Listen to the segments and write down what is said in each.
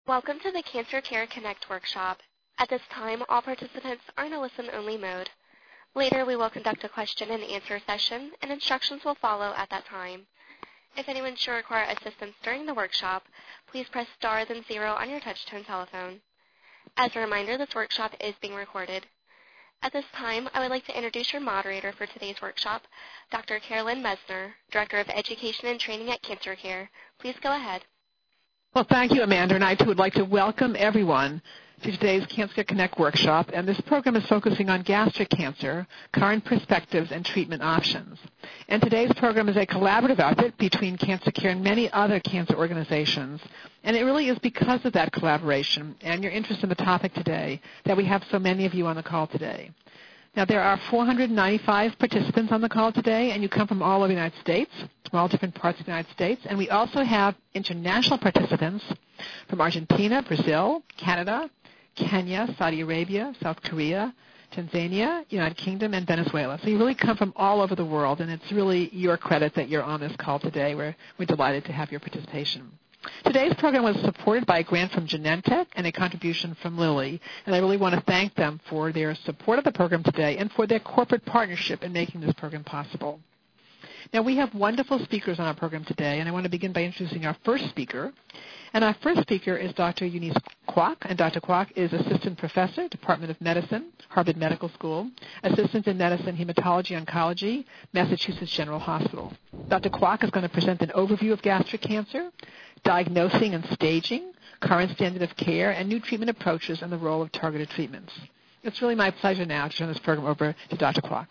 Welcome to the Cancer Care Connect workshop. At this time, all participants are in a listen-only mode. Later, we will conduct a question-and-answer session, and instructions will follow at that time. If anyone should require assistance during the workshop, please press star then 0 on your touch-tone telephone. As a reminder, this workshop is being recorded. At this time, I would like to introduce your moderator for today's workshop, Dr. Carolyn Mesner, Director of Education and Training at Cancer Care. Please go ahead. Well, thank you, Amanda, and I too would like to welcome everyone to today's Cancer Connect workshop, and this program is focusing on gastric cancer, current perspectives, and treatment options. And today's program is a collaborative effort between Cancer Care and many other cancer organizations, and it really is because of that collaboration and your interest in the topic today that we have so many of you on the call today. Now, there are 495 participants on the call today, and you come from all over the United States, from all different parts of the United States. And we also have international participants from Argentina, Brazil, Canada, Kenya, Saudi Arabia, South Korea, Tanzania, United Kingdom, and Venezuela. So you really come from all over the world, and it's really your credit that you're on this call today. We're delighted to have your participation. Today's program was supported by a grant from Genentech and a contribution from Lilly, and I really want to thank them for their support of the program today and for their corporate partnership in making this program possible. Now, we have wonderful speakers on our program today, and I want to begin by introducing our first speaker. And our first speaker is Dr. Eunice Kwok, and Dr. Kwok is Assistant Professor, Department of Medicine, Harvard Medical School, Assistant in Medicine, Hematology, Oncology, Massachusetts General Hospital. Dr. Kwok is going to present an overview of gastric cancer, diagnosing and staging, current standard of care, and new treatment approaches and the role of targeted treatments. It's really my pleasure now to turn this program over to Dr. Kwok.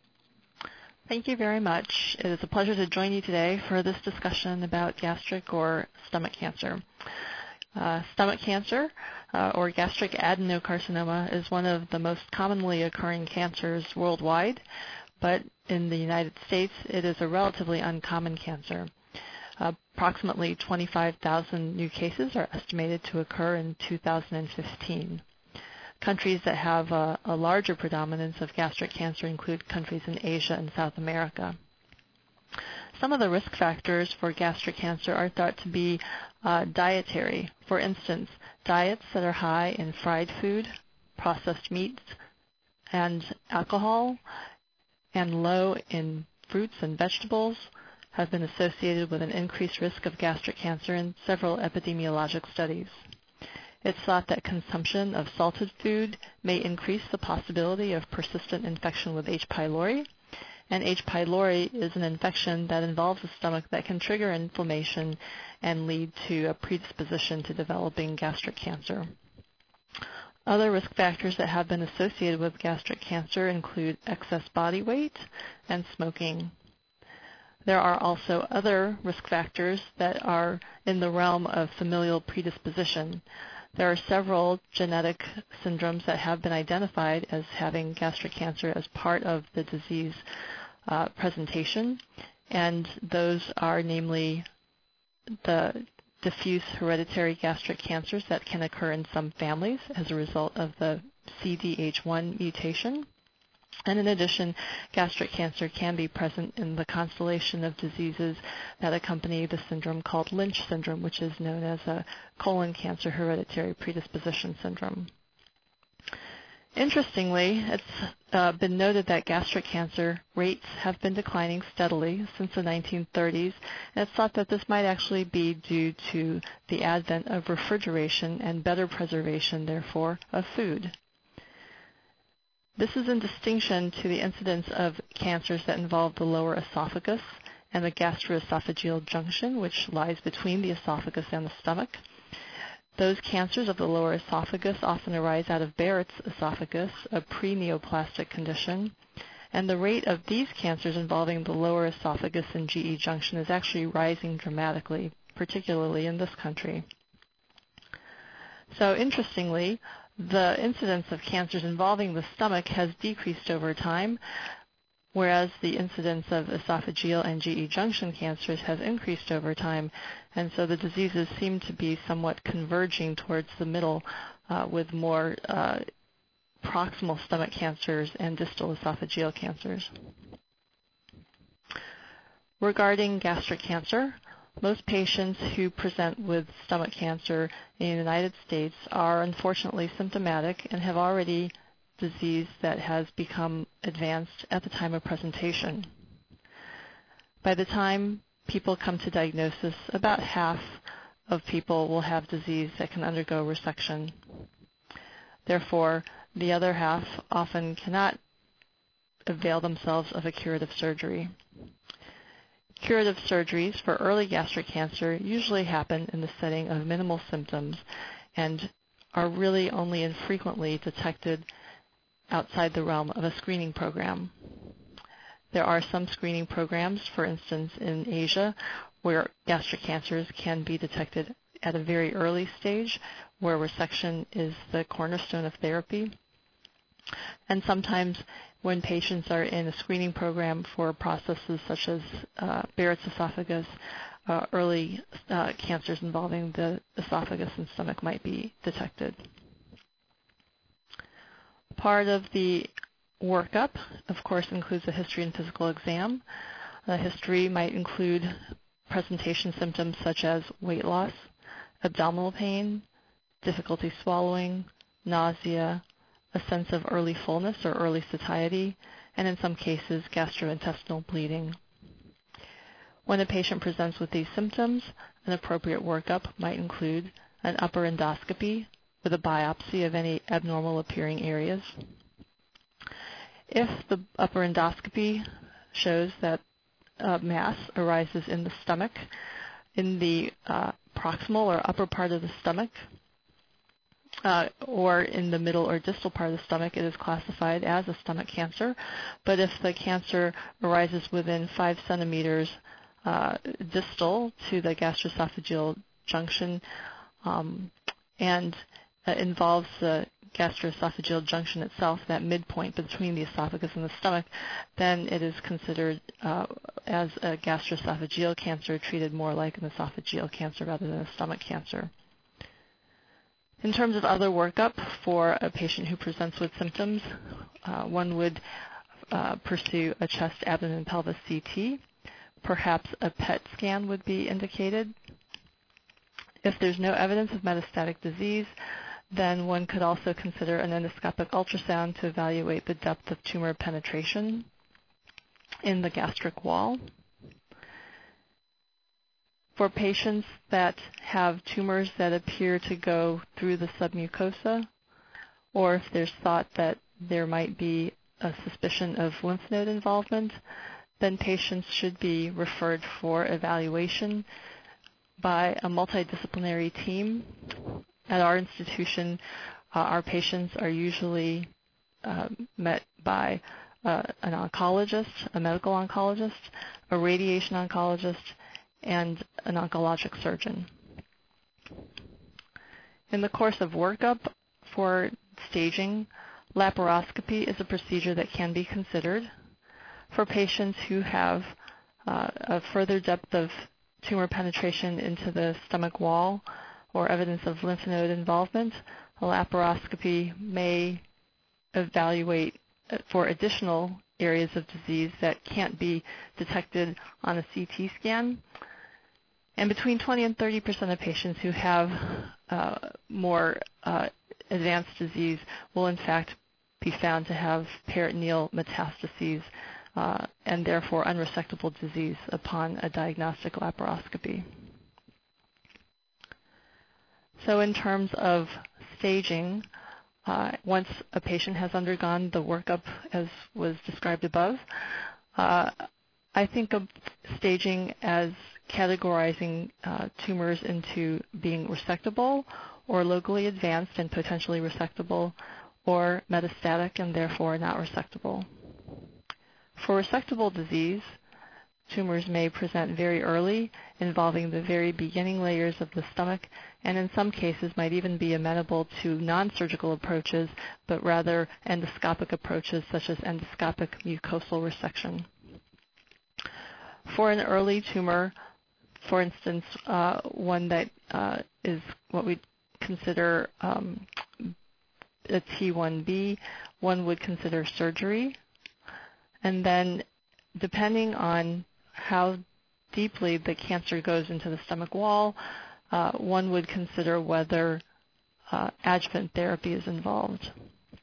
Thank you very much. It is a pleasure to join you today for this discussion about gastric or stomach cancer. Stomach cancer or gastric adenocarcinoma is one of the most commonly occurring cancers worldwide, but in the United States it is a relatively uncommon cancer. Approximately 25,000 new cases are estimated to occur in 2015. Countries that have a larger predominance of gastric cancer include countries in Asia and South America. Some of the risk factors for gastric cancer are thought to be dietary. For instance, diets that are high in fried food, processed meats, and alcohol, and low in fruits and vegetables have been associated with an increased risk of gastric cancer in several epidemiologic studies. It's thought that consumption of salted food may increase the possibility of persistent infection with H. pylori, and H. pylori is an infection that involves the stomach that can trigger inflammation and lead to a predisposition to developing gastric cancer. Other risk factors that have been associated with gastric cancer include excess body weight and smoking. There are also other risk factors that are in the realm of familial predisposition. There are several genetic syndromes that have been identified as having gastric cancer as part of the disease presentation, and those are namely the diffuse hereditary gastric cancers that can occur in some families as a result of the CDH1 mutation. And in addition, gastric cancer can be present in the constellation of diseases that accompany the syndrome called Lynch syndrome, which is known as a colon cancer hereditary predisposition syndrome. Interestingly, it's been noted that gastric cancer rates have been declining steadily since the 1930s, and it's thought that this might actually be due to the advent of refrigeration and better preservation, therefore, of food. This is in distinction to the incidence of cancers that involve the lower esophagus and the gastroesophageal junction, which lies between the esophagus and the stomach. Those cancers of the lower esophagus often arise out of Barrett's esophagus, a pre-neoplastic condition, and the rate of these cancers involving the lower esophagus and GE junction is actually rising dramatically, particularly in this country. So interestingly, the incidence of cancers involving the stomach has decreased over time, whereas the incidence of esophageal and GE junction cancers has increased over time. And so the diseases seem to be somewhat converging towards the middle with more proximal stomach cancers and distal esophageal cancers. Regarding gastric cancer, Most patients who present with stomach cancer in the United States are unfortunately symptomatic and have already disease that has become advanced at the time of presentation. By the time people come to diagnosis, about half of people will have disease that can undergo resection. Therefore, the other half often cannot avail themselves of a curative surgery. Curative surgeries for early gastric cancer usually happen in the setting of minimal symptoms and are really only infrequently detected outside the realm of a screening program. There are some screening programs, for instance, in Asia, where gastric cancers can be detected at a very early stage, where resection is the cornerstone of therapy. And sometimes when patients are in a screening program for processes such as Barrett's esophagus, early cancers involving the esophagus and stomach might be detected. Part of the workup, of course, includes a history and physical exam. The history might include presentation symptoms such as weight loss, abdominal pain, difficulty swallowing, nausea, a sense of early fullness or early satiety, and in some cases, gastrointestinal bleeding. When a patient presents with these symptoms, an appropriate workup might include an upper endoscopy with a biopsy of any abnormal appearing areas. If the upper endoscopy shows that a mass arises in the stomach, in the proximal or upper part of the stomach, or in the middle or distal part of the stomach, it is classified as a stomach cancer. But if the cancer arises within 5 centimeters distal to the gastroesophageal junction and involves the gastroesophageal junction itself, that midpoint between the esophagus and the stomach, then it is considered as a gastroesophageal cancer, treated more like an esophageal cancer rather than a stomach cancer. In terms of other workup for a patient who presents with symptoms, one would pursue a chest, abdomen, and pelvis CT. Perhaps a PET scan would be indicated. If there's no evidence of metastatic disease, then one could also consider an endoscopic ultrasound to evaluate the depth of tumor penetration in the gastric wall. For patients that have tumors that appear to go through the submucosa, or if there's thought that there might be a suspicion of lymph node involvement, then patients should be referred for evaluation by a multidisciplinary team. At our institution, our patients are usually met by an oncologist, a medical oncologist, a radiation oncologist, and an oncologic surgeon. In the course of workup for staging, laparoscopy is a procedure that can be considered. For patients who have a further depth of tumor penetration into the stomach wall or evidence of lymph node involvement, a laparoscopy may evaluate for additional areas of disease that can't be detected on a CT scan. And between 20 and 30% of patients who have more advanced disease will in fact be found to have peritoneal metastases and therefore unresectable disease upon a diagnostic laparoscopy. So in terms of staging, once a patient has undergone the workup as was described above, I think of staging as categorizing tumors into being resectable or locally advanced and potentially resectable, or metastatic and therefore not resectable. For resectable disease, tumors may present very early, involving the very beginning layers of the stomach, and in some cases might even be amenable to non-surgical approaches, but rather endoscopic approaches such as endoscopic mucosal resection. For an early tumor, for instance, one that is what we consider a T1B, one would consider surgery. And then depending on how deeply the cancer goes into the stomach wall, one would consider whether adjuvant therapy is involved.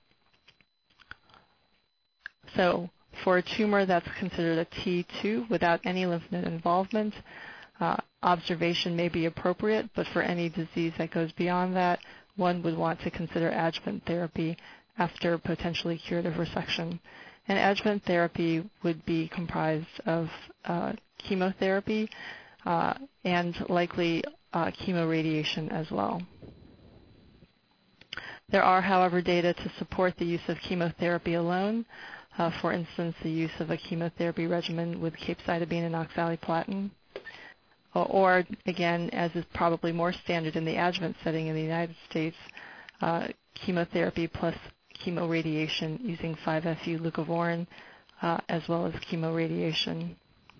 So for a tumor that's considered a T2 without any lymph node involvement, observation may be appropriate, but for any disease that goes beyond that, one would want to consider adjuvant therapy after potentially curative resection. And adjuvant therapy would be comprised of chemotherapy and likely chemoradiation as well. There are, however, data to support the use of chemotherapy alone. For instance, the use of a chemotherapy regimen with capecitabine and oxaliplatin. Or, again, as is probably more standard in the adjuvant setting in the United States, chemotherapy plus chemoradiation using 5-FU leucovorin, as well as chemoradiation.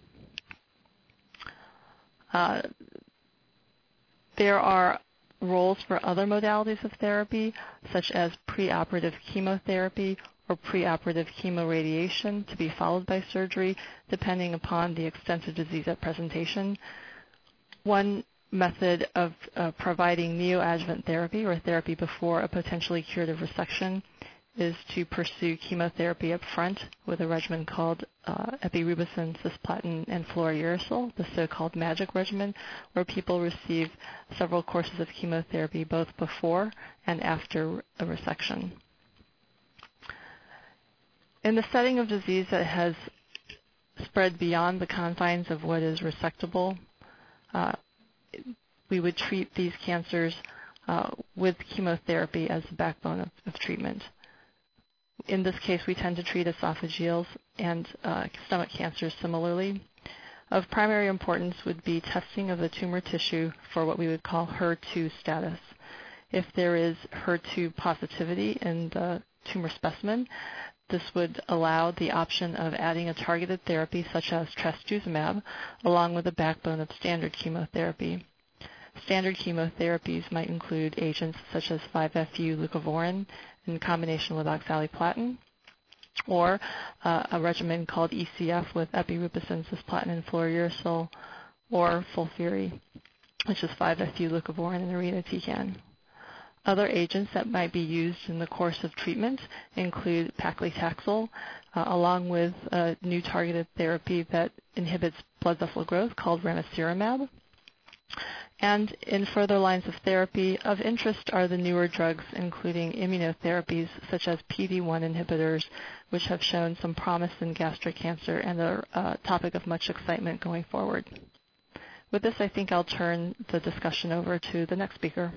There are roles for other modalities of therapy, such as preoperative chemotherapy or preoperative chemoradiation to be followed by surgery, depending upon the extent of disease at presentation. One method of providing neoadjuvant therapy or therapy before a potentially curative resection is to pursue chemotherapy up front with a regimen called epirubicin, cisplatin, and fluorouracil, the so-called MAGIC regimen, where people receive several courses of chemotherapy both before and after a resection. In the setting of disease that has spread beyond the confines of what is resectable, we would treat these cancers with chemotherapy as the backbone of treatment. In this case, we tend to treat esophageal and stomach cancers similarly. Of primary importance would be testing of the tumor tissue for what we would call HER2 status. If there is HER2 positivity in the tumor specimen, this would allow the option of adding a targeted therapy such as trastuzumab along with a backbone of standard chemotherapy. Standard chemotherapies might include agents such as 5-FU leucovorin in combination with oxaliplatin, or a regimen called ECF with epirubicin, cisplatin, and fluorouracil, or FOLFIRI, which is 5-FU leucovorin and irinotecan. Other agents that might be used in the course of treatment include paclitaxel, along with a new targeted therapy that inhibits blood vessel growth called ramucirumab. And in further lines of therapy, of interest are the newer drugs, including immunotherapies such as PD-1 inhibitors, which have shown some promise in gastric cancer and are a topic of much excitement going forward. With this, I think I'll turn the discussion over to the next speaker.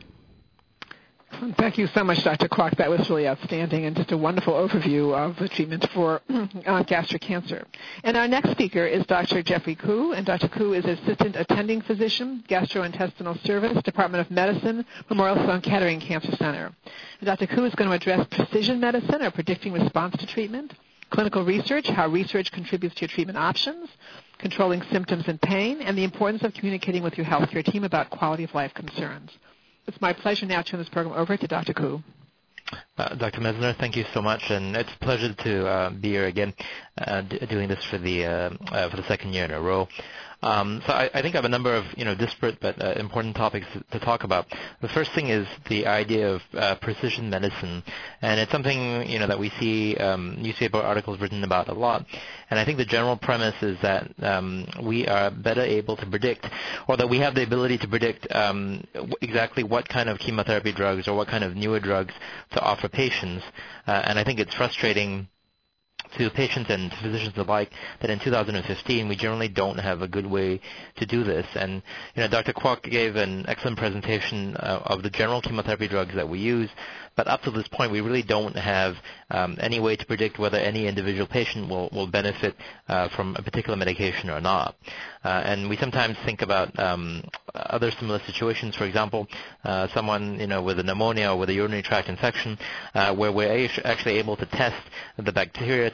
Thank you so much, Dr. Kwok. That was really outstanding and just a wonderful overview of the treatment for gastric cancer. And our next speaker is Dr. Jeffrey Koo, and Dr. Koo is Assistant Attending Physician, Gastrointestinal Service, Department of Medicine, Memorial Sloan Kettering Cancer Center. And Dr. Koo is going to address precision medicine, or predicting response to treatment, clinical research, how research contributes to your treatment options, controlling symptoms and pain, and the importance of communicating with your healthcare team about quality of life concerns. It's my pleasure now to turn this program over to Dr. Koo. Dr. Messner, thank you so much, and it's a pleasure to be here again doing this for the second year in a row. So I think I have a number of disparate but important topics to talk about. The first thing is the idea of precision medicine, and it's something that we see newspaper articles written about a lot. And I think the general premise is that we are better able to predict, or that we have the ability to predict exactly what kind of chemotherapy drugs or what kind of newer drugs to offer patients. And I think it's frustrating to patients and to physicians alike that in 2015 we generally don't have a good way to do this. And Dr. Kwok gave an excellent presentation of the general chemotherapy drugs that we use, but up to this point we really don't have any way to predict whether any individual patient will benefit from a particular medication or not. And we sometimes think about other similar situations. For example, someone with a pneumonia or with a urinary tract infection, where we're actually able to test the bacteria to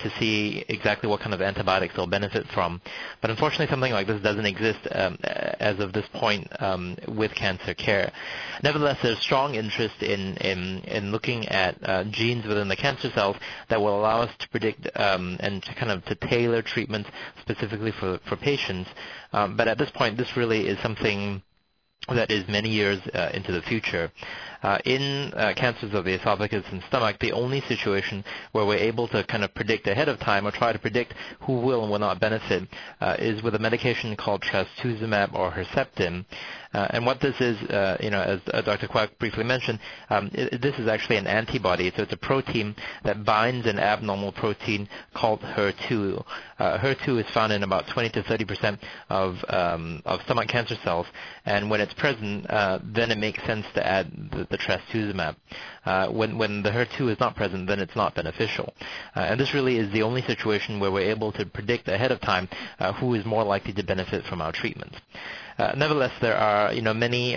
to see exactly what kind of antibiotics they'll benefit from. But unfortunately, something like this doesn't exist as of this point with cancer care. Nevertheless, there's strong interest in looking at genes within the cancer cells that will allow us to predict and to tailor treatments specifically for patients. But at this point, this really is something that is many years into the future. In cancers of the esophagus and stomach, the only situation where we're able to kind of predict ahead of time or try to predict who will and will not benefit is with a medication called trastuzumab or Herceptin. And what this is, as Dr. Kwok briefly mentioned, this is actually an antibody. So it's a protein that binds an abnormal protein called HER2. HER2 is found in about 20 to 30% of stomach cancer cells, and when it's present, then it makes sense to add the trastuzumab. When the HER2 is not present, then it's not beneficial. And this really is the only situation where we're able to predict ahead of time who is more likely to benefit from our treatments. Nevertheless, there are many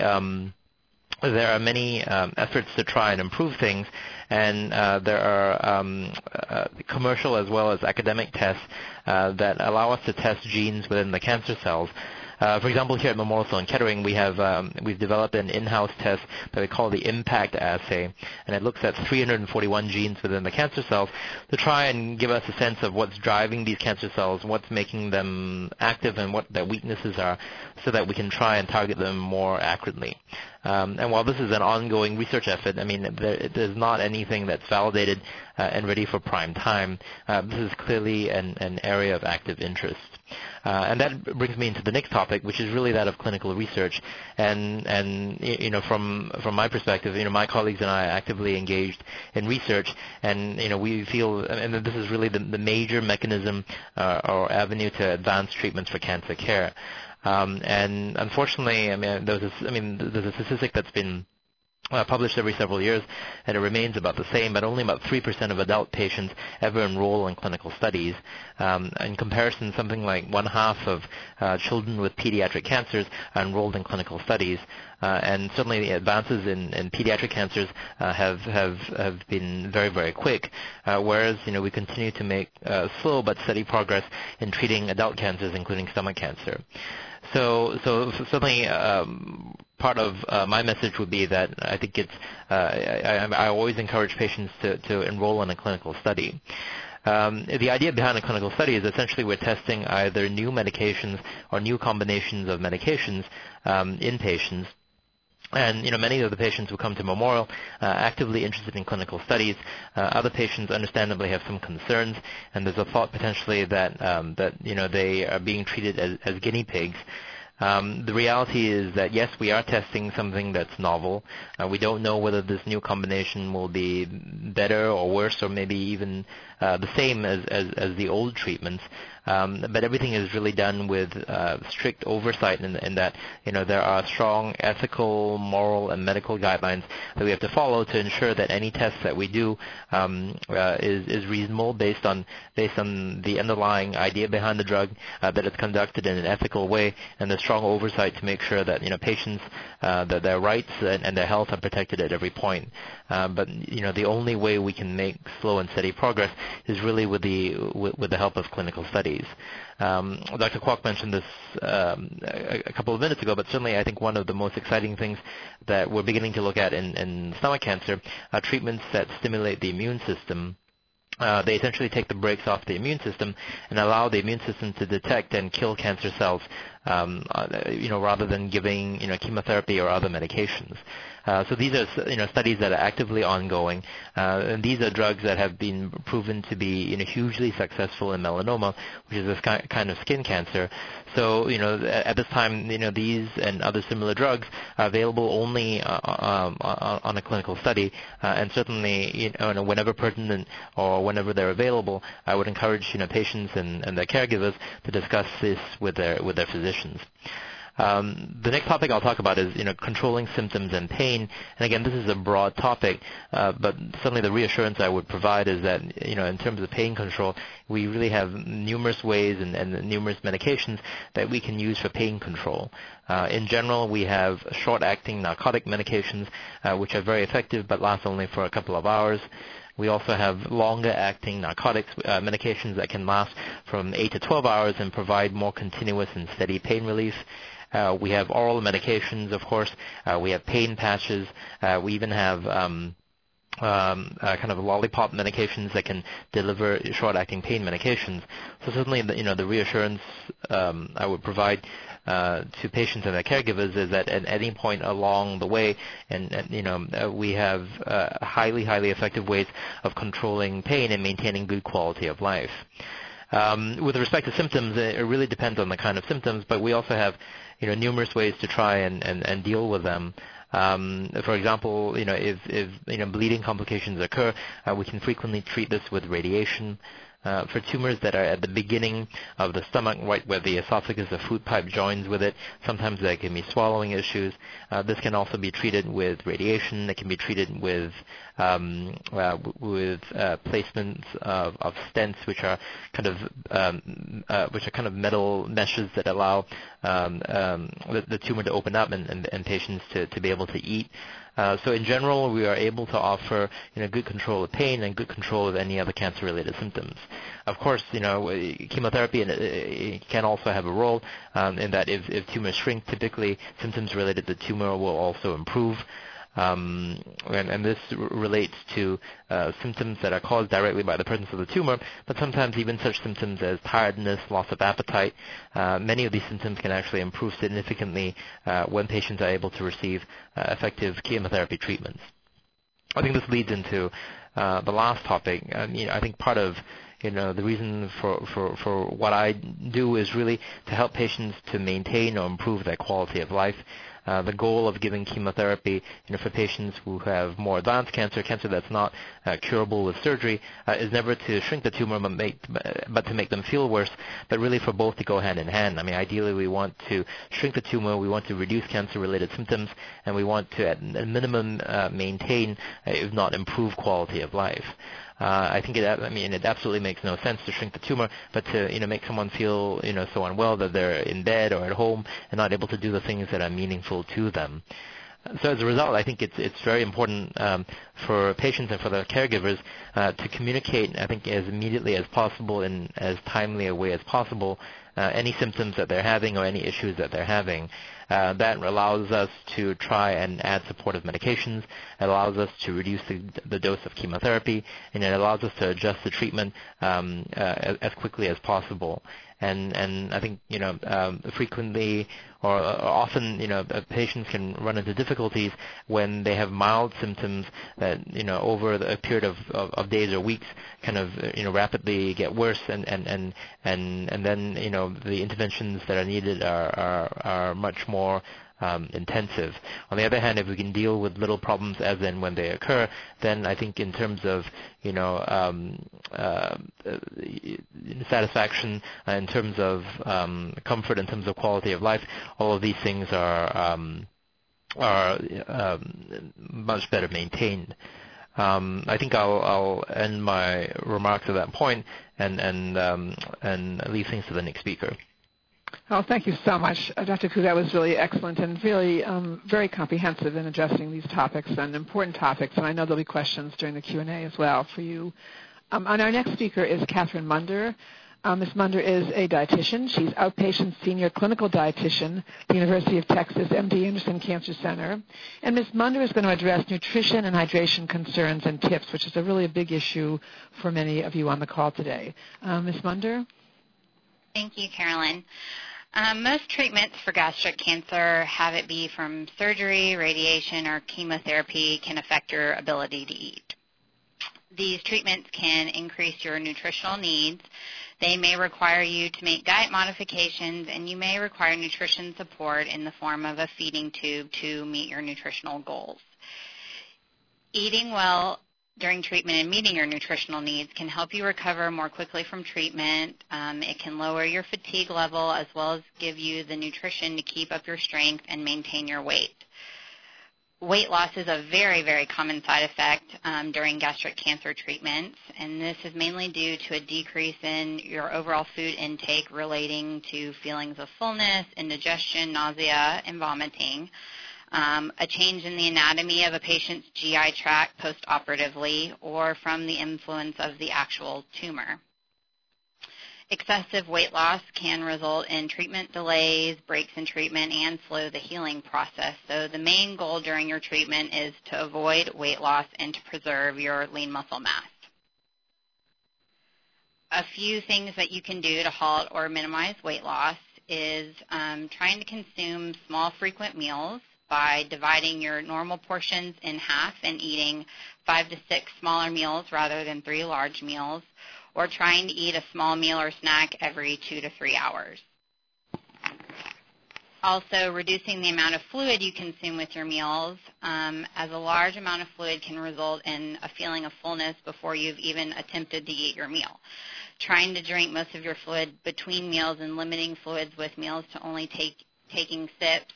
efforts to try and improve things, and there are commercial as well as academic tests that allow us to test genes within the cancer cells. For example, here at Memorial Sloan Kettering, we've developed an in-house test that we call the IMPACT assay, and it looks at 341 genes within the cancer cells to try and give us a sense of what's driving these cancer cells, what's making them active, and what their weaknesses are, so that we can try and target them more accurately. And while this is an ongoing research effort, there's not anything that's validated and ready for prime time. This is clearly an area of active interest. And that brings me into the next topic, which is really that of clinical research. And from my perspective, my colleagues and I are actively engaged in research, and we feel, and this is really the major mechanism or avenue to advance treatments for cancer care. And unfortunately, there's a statistic that's been published every several years, and it remains about the same, but only about 3% of adult patients ever enroll in clinical studies. In comparison, something like 1/2 of children with pediatric cancers are enrolled in clinical studies. And certainly the advances in pediatric cancers have been very, very quick, whereas we continue to make slow but steady progress in treating adult cancers, including stomach cancer. So certainly part of my message would be that I think I always encourage patients to enroll in a clinical study. The idea behind a clinical study is essentially we're testing either new medications or new combinations of medications in patients. And many of the patients who come to Memorial actively interested in clinical studies. Other patients understandably have some concerns, and there's a thought potentially that they are being treated as guinea pigs. The reality is that, yes, we are testing something that's novel. We don't know whether this new combination will be better or worse, or maybe even the same as the old treatments. But everything is really done with strict oversight in that there are strong ethical, moral, and medical guidelines that we have to follow to ensure that any tests that we do is reasonable based on the underlying idea behind the drug, that it's conducted in an ethical way, and the strong oversight to make sure that patients that their rights and their health are protected at every point. But the only way we can make slow and steady progress is really with the help of clinical studies. Dr. Kwok mentioned this a couple of minutes ago, but certainly I think one of the most exciting things that we're beginning to look at in stomach cancer are treatments that stimulate the immune system. They essentially take the brakes off the immune system and allow the immune system to detect and kill cancer cells, rather than giving chemotherapy or other medications. So these are studies that are actively ongoing, and these are drugs that have been proven to be hugely successful in melanoma, which is a kind of skin cancer. So at this time, these and other similar drugs are available only on a clinical study, and certainly whenever pertinent or whenever they're available, I would encourage patients and their caregivers to discuss this with their physicians. The next topic I'll talk about is controlling symptoms and pain. And again, this is a broad topic, but certainly the reassurance I would provide is that in terms of pain control, we really have numerous ways and numerous medications that we can use for pain control. In general, we have short-acting narcotic medications, which are very effective but last only for a couple of hours. We also have longer-acting narcotics medications that can last from 8 to 12 hours and provide more continuous and steady pain relief. We have oral medications, of course. We have pain patches. We even have kind of lollipop medications that can deliver short-acting pain medications. So certainly, the reassurance I would provide to patients and their caregivers is that at any point along the way, we have highly effective ways of controlling pain and maintaining good quality of life. With respect to symptoms, it really depends on the kind of symptoms, but we also have numerous ways to try and deal with them. For example, if bleeding complications occur, we can frequently treat this with radiation. For tumors that are at the beginning of the stomach, right where the esophagus, the food pipe joins with it, sometimes there can be swallowing issues. This can also be treated with radiation. It can be treated with placements of stents, which are kind of metal meshes that allow the tumor to open up and patients to be able to eat. So in general, we are able to offer good control of pain and good control of any other cancer-related symptoms. Of course, chemotherapy can also have a role in that if tumors shrink, typically symptoms related to tumor will also improve. And this relates to symptoms that are caused directly by the presence of the tumor, but sometimes even such symptoms as tiredness, loss of appetite. Many of these symptoms can actually improve significantly when patients are able to receive effective chemotherapy treatments. I think this leads into the last topic. I think part of the reason for what I do is really to help patients to maintain or improve their quality of life. The goal of giving chemotherapy, for patients who have more advanced cancer that's not curable with surgery, is never to shrink the tumor, but to make them feel worse, but really for both to go hand in hand. I mean, ideally, we want to shrink the tumor, we want to reduce cancer-related symptoms, and we want to, at a minimum, maintain, if not improve, quality of life. I think it absolutely makes no sense to shrink the tumor, but to make someone feel so unwell that they're in bed or at home and not able to do the things that are meaningful to them. So as a result, I think it's very important for patients and for their caregivers to communicate, I think, as immediately as possible in as timely a way as possible any symptoms that they're having or any issues that they're having. That allows us to try and add supportive medications. It allows us to reduce the dose of chemotherapy, and it allows us to adjust the treatment as quickly as possible. And I think frequently or often patients can run into difficulties when they have mild symptoms that over a period of days or weeks kind of rapidly get worse, and then the interventions that are needed are much more intensive. On the other hand, if we can deal with little problems as and when they occur, then I think in terms of satisfaction, in terms of comfort, in terms of quality of life, all of these things are much better maintained. I think I'll end my remarks at that point and leave things to the next speaker. Oh, thank you so much, Dr. Koo. That was really excellent and really very comprehensive in addressing these topics and important topics. And I know there'll be questions during the Q&A as well for you. And our next speaker is Catherine Munder. Ms. Munder is a dietitian. She's outpatient senior clinical dietitian at the University of Texas MD Anderson Cancer Center. And Ms. Munder is going to address nutrition and hydration concerns and tips, which is a really big issue for many of you on the call today. Ms. Munder? Thank you, Carolyn. Most treatments for gastric cancer, have it be from surgery, radiation, or chemotherapy, can affect your ability to eat. These treatments can increase your nutritional needs. They may require you to make diet modifications, and you may require nutrition support in the form of a feeding tube to meet your nutritional goals. Eating well during treatment and meeting your nutritional needs can help you recover more quickly from treatment. It can lower your fatigue level as well as give you the nutrition to keep up your strength and maintain your weight. weight loss is a very, very common side effect during gastric cancer treatments, and this is mainly due to a decrease in your overall food intake relating to feelings of fullness, indigestion, nausea, and vomiting, a change in the anatomy of a patient's GI tract postoperatively, or from the influence of the actual tumor. Excessive weight loss can result in treatment delays, breaks in treatment, and slow the healing process. So the main goal during your treatment is to avoid weight loss and to preserve your lean muscle mass. A few things that you can do to halt or minimize weight loss is trying to consume small, frequent meals by dividing your normal portions in half and eating 5 to 6 smaller meals rather than 3 large meals, or trying to eat a small meal or snack every 2 to 3 hours. Also, reducing the amount of fluid you consume with your meals, as a large amount of fluid can result in a feeling of fullness before you've even attempted to eat your meal. Trying to drink most of your fluid between meals and limiting fluids with meals to only taking sips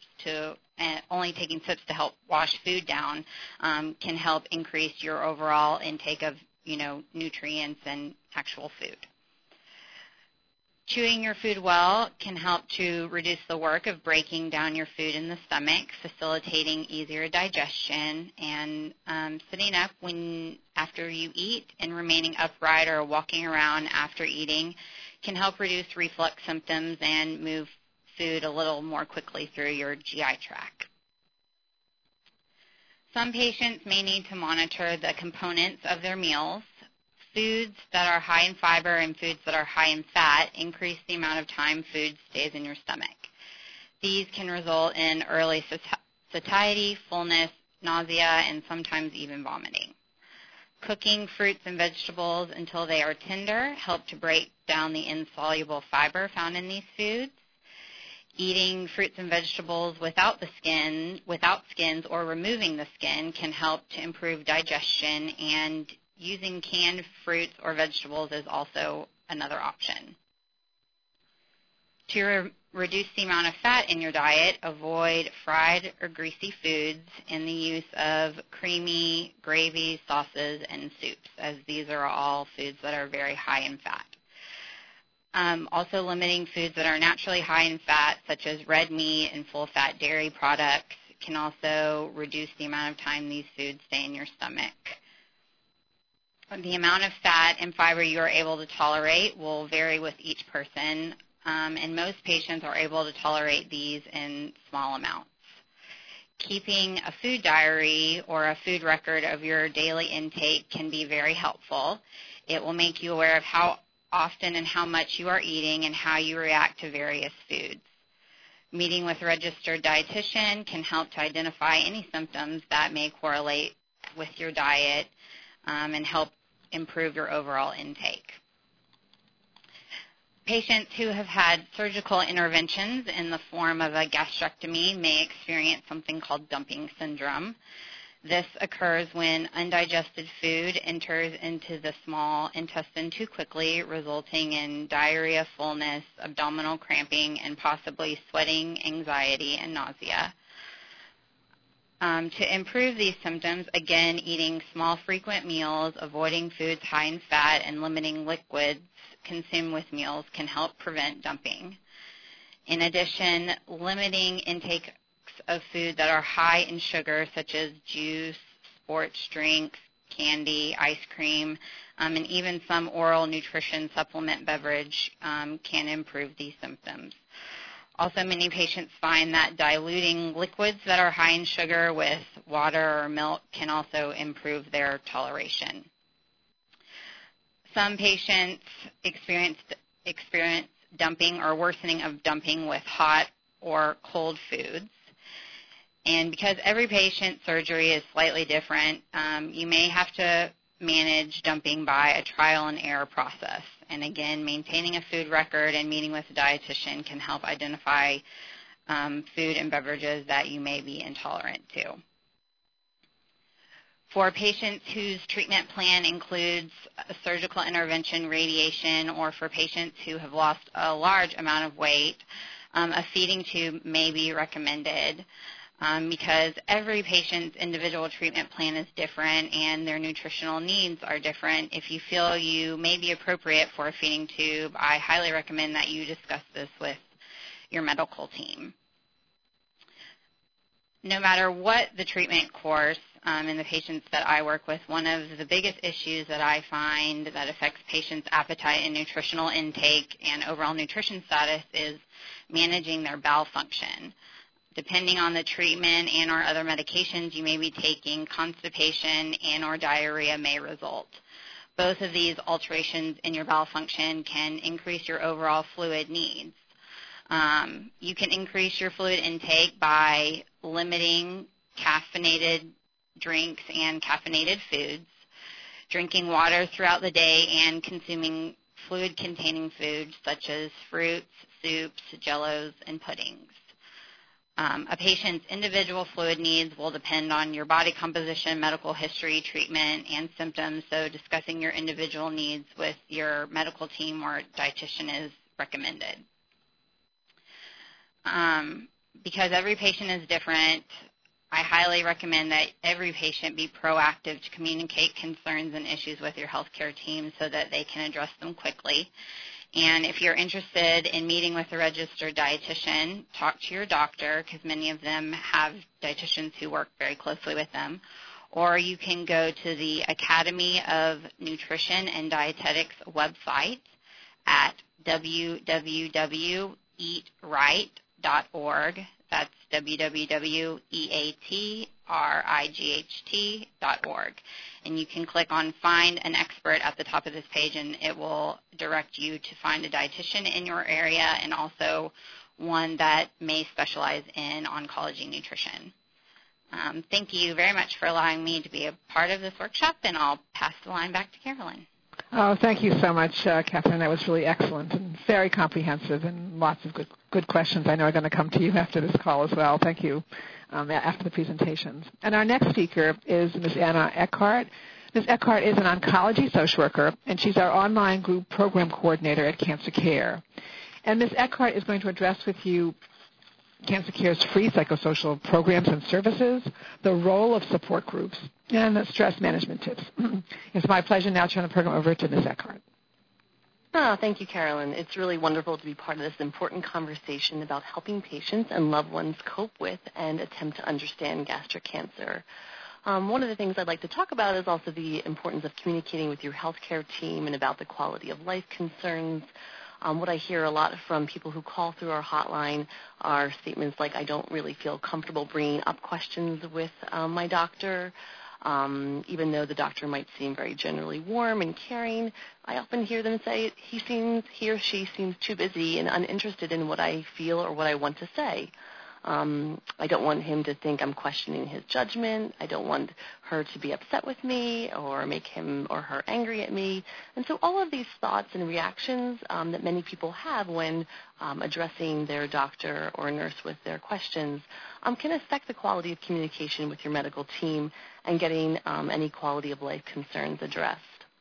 to help wash food down can help increase your overall intake of nutrients and actual food. Chewing your food well can help to reduce the work of breaking down your food in the stomach, facilitating easier digestion, and sitting up after you eat and remaining upright or walking around after eating can help reduce reflux symptoms and move food a little more quickly through your GI tract. Some patients may need to monitor the components of their meals. Foods that are high in fiber and foods that are high in fat increase the amount of time food stays in your stomach. These can result in early satiety, fullness, nausea, and sometimes even vomiting. Cooking fruits and vegetables until they are tender help to break down the insoluble fiber found in these foods. Eating fruits and vegetables without skins, or removing the skin can help to improve digestion, and using canned fruits or vegetables is also another option. To reduce the amount of fat in your diet, avoid fried or greasy foods and the use of creamy gravies, sauces, and soups, as these are all foods that are very high in fat. Also limiting foods that are naturally high in fat, such as red meat and full-fat dairy products, can also reduce the amount of time these foods stay in your stomach. The amount of fat and fiber you are able to tolerate will vary with each person, and most patients are able to tolerate these in small amounts. Keeping a food diary or a food record of your daily intake can be very helpful. It will make you aware of how often and how much you are eating and how you react to various foods. Meeting with a registered dietitian can help to identify any symptoms that may correlate with your diet and help improve your overall intake. Patients who have had surgical interventions in the form of a gastrectomy may experience something called dumping syndrome. This occurs when undigested food enters into the small intestine too quickly, resulting in diarrhea, fullness, abdominal cramping, and possibly sweating, anxiety, and nausea. To improve these symptoms, again, eating small, frequent meals, avoiding foods high in fat, and limiting liquids consumed with meals can help prevent dumping. In addition, limiting intake of food that are high in sugar, such as juice, sports drinks, candy, ice cream, and even some oral nutrition supplement beverage can improve these symptoms. Also, many patients find that diluting liquids that are high in sugar with water or milk can also improve their toleration. Some patients experience dumping or worsening of dumping with hot or cold foods. And because every patient's surgery is slightly different, you may have to manage dumping by a trial and error process. And again, maintaining a food record and meeting with a dietitian can help identify food and beverages that you may be intolerant to. For patients whose treatment plan includes a surgical intervention, radiation, or for patients who have lost a large amount of weight, a feeding tube may be recommended. because every patient's individual treatment plan is different and their nutritional needs are different. If you feel you may be appropriate for a feeding tube, I highly recommend that you discuss this with your medical team. No matter what the treatment course in the patients that I work with, one of the biggest issues that I find that affects patients' appetite and nutritional intake and overall nutrition status is managing their bowel function. Depending on the treatment and or other medications you may be taking, constipation and or diarrhea may result. Both of these alterations in your bowel function can increase your overall fluid needs. You can increase your fluid intake by limiting caffeinated drinks and caffeinated foods, drinking water throughout the day, and consuming fluid-containing foods such as fruits, soups, jellos, and puddings. A patient's individual fluid needs will depend on your body composition, medical history, treatment, and symptoms, so discussing your individual needs with your medical team or dietitian is recommended. Because every patient is different, I highly recommend that every patient be proactive to communicate concerns and issues with your healthcare team so that they can address them quickly. And if you're interested in meeting with a registered dietitian, talk to your doctor, because many of them have dietitians who work very closely with them. Or you can go to the Academy of Nutrition and Dietetics website at www.eatright.org. That's www.eatright.org. And you can click on Find an Expert at the top of this page, and it will direct you to find a dietitian in your area and also one that may specialize in oncology nutrition. Thank you very much for allowing me to be a part of this workshop, and I'll pass the line back to Carolyn. Oh, thank you so much, Catherine. That was really excellent and very comprehensive, and lots of good questions I know are going to come to you after this call as well. Thank you, after the presentations. And our next speaker is Ms. Anna Eckhart. Ms. Eckhart is an oncology social worker, and she's our online group program coordinator at Cancer Care. And Ms. Eckhart is going to address with you Cancer Care's free psychosocial programs and services, the role of support groups, and the stress management tips. It's my pleasure now to turn the program over to Ms. Eckhart. Oh, thank you, Carolyn. It's really wonderful to be part of this important conversation about helping patients and loved ones cope with and attempt to understand gastric cancer. One of the things I'd like to talk about is also the importance of communicating with your healthcare team and about the quality of life concerns. What I hear a lot from people who call through our hotline are statements like, I don't really feel comfortable bringing up questions with my doctor. Even though the doctor might seem very generally warm and caring, I often hear them say he or she seems too busy and uninterested in what I feel or what I want to say. I don't want him to think I'm questioning his judgment. I don't want her to be upset with me or make him or her angry at me. And so all of these thoughts and reactions that many people have when addressing their doctor or nurse with their questions can affect the quality of communication with your medical team and getting any quality of life concerns addressed.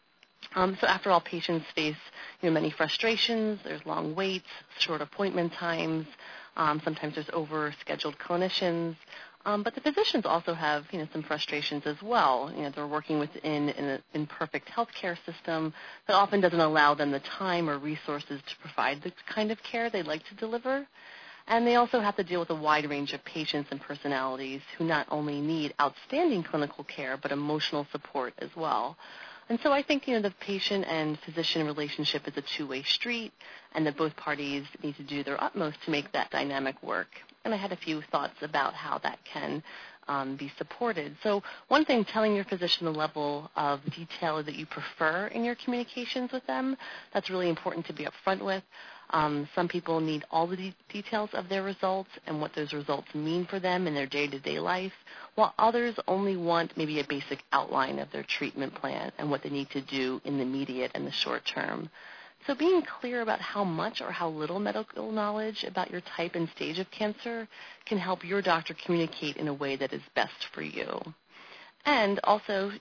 So after all, patients face many frustrations. There's long waits, short appointment times. Sometimes there's over-scheduled clinicians. But the physicians also have some frustrations as well. They're working within an imperfect healthcare system that often doesn't allow them the time or resources to provide the kind of care they'd like to deliver. And they also have to deal with a wide range of patients and personalities who not only need outstanding clinical care but emotional support as well. And so I think, the patient and physician relationship is a two-way street, and that both parties need to do their utmost to make that dynamic work. And I had a few thoughts about how that can be supported. So one thing, telling your physician the level of detail that you prefer in your communications with them, that's really important to be upfront with. Some people need all the details of their results and what those results mean for them in their day-to-day life, while others only want maybe a basic outline of their treatment plan and what they need to do in the immediate and the short term. So being clear about how much or how little medical knowledge about your type and stage of cancer can help your doctor communicate in a way that is best for you. And also,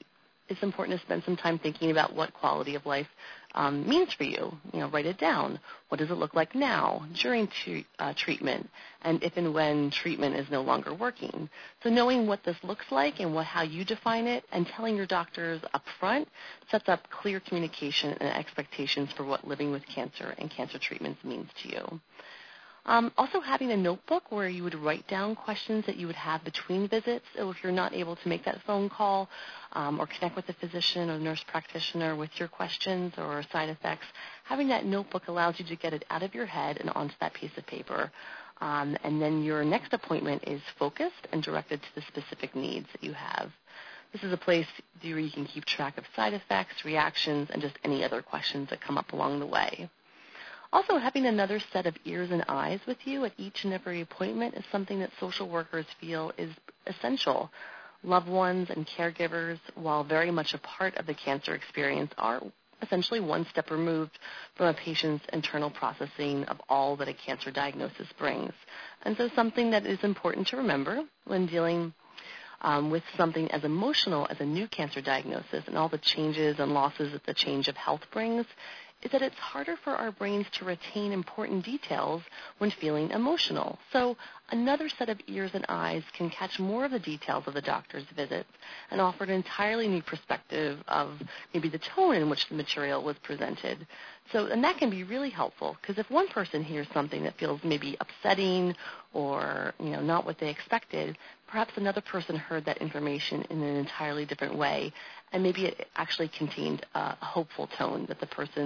it's important to spend some time thinking about what quality of life means for you. Write it down. What does it look like now, during treatment, and if and when treatment is no longer working? So knowing what this looks like and how you define it and telling your doctors up front sets up clear communication and expectations for what living with cancer and cancer treatments means to you. Also having a notebook where you would write down questions that you would have between visits. So if you're not able to make that phone call or connect with a physician or nurse practitioner with your questions or side effects, having that notebook allows you to get it out of your head and onto that piece of paper. And then your next appointment is focused and directed to the specific needs that you have. This is a place where you can keep track of side effects, reactions, and just any other questions that come up along the way. Also, having another set of ears and eyes with you at each and every appointment is something that social workers feel is essential. Loved ones and caregivers, while very much a part of the cancer experience, are essentially one step removed from a patient's internal processing of all that a cancer diagnosis brings. And so something that is important to remember when dealing with something as emotional as a new cancer diagnosis and all the changes and losses that the change of health brings is that it's harder for our brains to retain important details when feeling emotional. So another set of ears and eyes can catch more of the details of the doctor's visits and offer an entirely new perspective of maybe the tone in which the material was presented. And that can be really helpful, because if one person hears something that feels maybe upsetting or not what they expected, perhaps another person heard that information in an entirely different way, and maybe it actually contained a hopeful tone that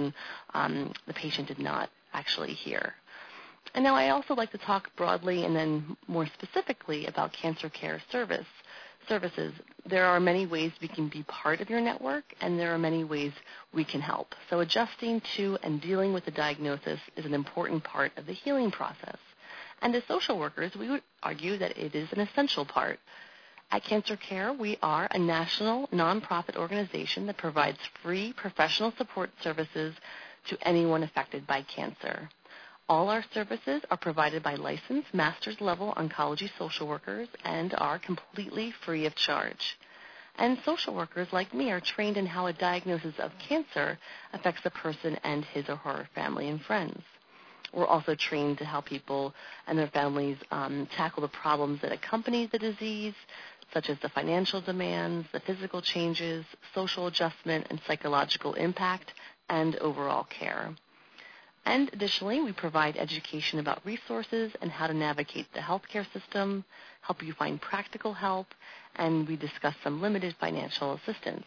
the patient did not actually hear. And now I also like to talk broadly and then more specifically about cancer care services. There are many ways we can be part of your network, and there are many ways we can help. So adjusting to and dealing with the diagnosis is an important part of the healing process. And as social workers, we would argue that it is an essential part. At Cancer Care, we are a national nonprofit organization that provides free professional support services to anyone affected by cancer. All our services are provided by licensed master's-level oncology social workers and are completely free of charge. And social workers like me are trained in how a diagnosis of cancer affects a person and his or her family and friends. We're also trained to help people and their families tackle the problems that accompany the disease, such as the financial demands, the physical changes, social adjustment, and psychological impact, and overall care. And additionally, we provide education about resources and how to navigate the healthcare system, help you find practical help, and we discuss some limited financial assistance.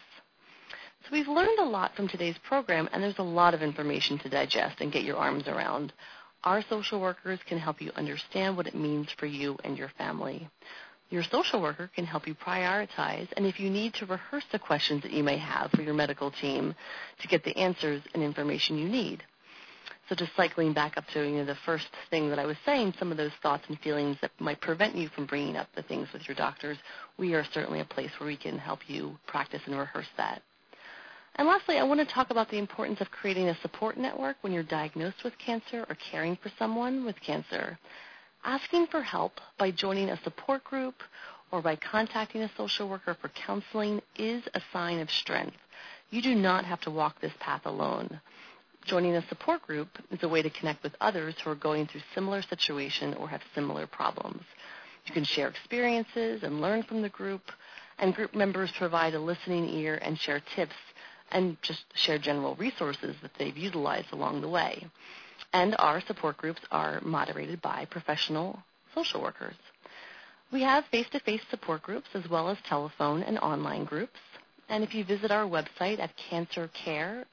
So we've learned a lot from today's program, and there's a lot of information to digest and get your arms around. Our social workers can help you understand what it means for you and your family. Your social worker can help you prioritize, and if you need to rehearse the questions that you may have for your medical team to get the answers and information you need. So just cycling back up to the first thing that I was saying, some of those thoughts and feelings that might prevent you from bringing up the things with your doctors, we are certainly a place where we can help you practice and rehearse that. And lastly, I want to talk about the importance of creating a support network when you're diagnosed with cancer or caring for someone with cancer. Asking for help by joining a support group or by contacting a social worker for counseling is a sign of strength. You do not have to walk this path alone. Joining a support group is a way to connect with others who are going through similar situation or have similar problems. You can share experiences and learn from the group, and group members provide a listening ear and share tips and just share general resources that they've utilized along the way. And our support groups are moderated by professional social workers. We have face-to-face support groups as well as telephone and online groups. And if you visit our website at cancercare.org,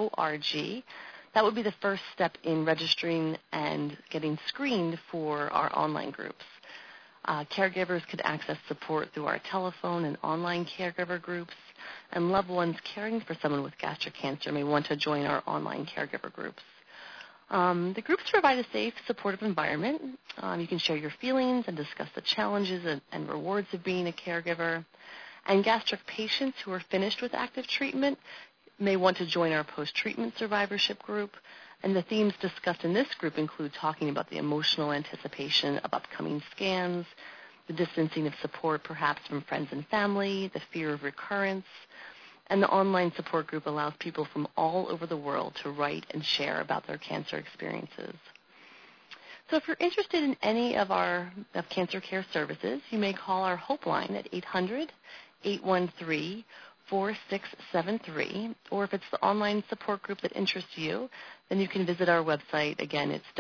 that would be the first step in registering and getting screened for our online groups. Caregivers could access support through our telephone and online caregiver groups, and loved ones caring for someone with gastric cancer may want to join our online caregiver groups. The groups provide a safe, supportive environment. You can share your feelings and discuss the challenges and rewards of being a caregiver. And gastric patients who are finished with active treatment may want to join our post-treatment survivorship group. And the themes discussed in this group include talking about the emotional anticipation of upcoming scans, the distancing of support perhaps from friends and family, the fear of recurrence, And the online support group allows people from all over the world to write and share about their cancer experiences. So if you're interested in any of our cancer care services, you may call our Hope line at 800-813-4673, or if it's the online support group that interests you, then you can visit our website. Again, it's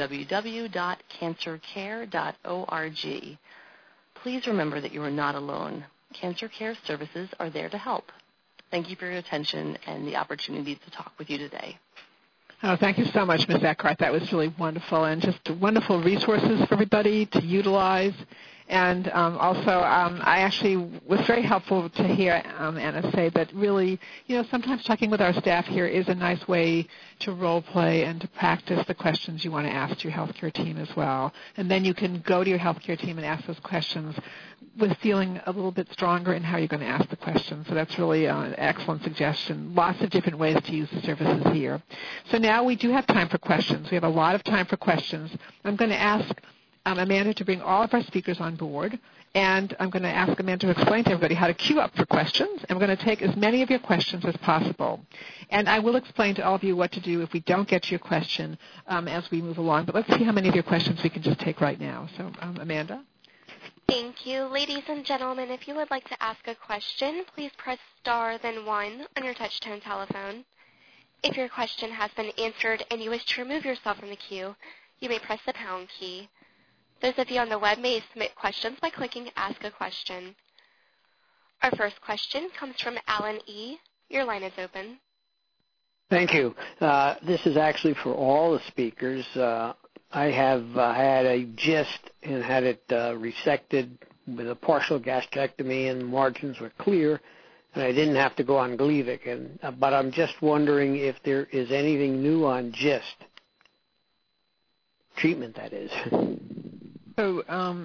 www.cancercare.org. Please remember that you are not alone. Cancer Care Services are there to help. Thank you for your attention and the opportunity to talk with you today. Oh, thank you so much, Ms. Eckhart. That was really wonderful, and just wonderful resources for everybody to utilize. And also, I actually was very helpful to hear Anna say that really, sometimes talking with our staff here is a nice way to role play and to practice the questions you want to ask to your healthcare team as well. And then you can go to your healthcare team and ask those questions with feeling a little bit stronger in how you're going to ask the questions. So that's really an excellent suggestion. Lots of different ways to use the services here. So now we do have time for questions. We have a lot of time for questions. I'm going to ask Amanda to bring all of our speakers on board, and I'm going to ask Amanda to explain to everybody how to queue up for questions, and we're going to take as many of your questions as possible. And I will explain to all of you what to do if we don't get to your question as we move along, but let's see how many of your questions we can just take right now. So, Amanda? Thank you. Ladies and gentlemen, if you would like to ask a question, please press star then 1 on your touch-tone telephone. If your question has been answered and you wish to remove yourself from the queue, you may press the pound key. Those of you on the web may submit questions by clicking Ask a Question. Our first question comes from Alan E. Your line is open. Thank you. This is actually for all the speakers. I have had a GIST and had it resected with a partial gastrectomy, and the margins were clear, and I didn't have to go on Gleevec. But I'm just wondering if there is anything new on GIST. Treatment, that is. So,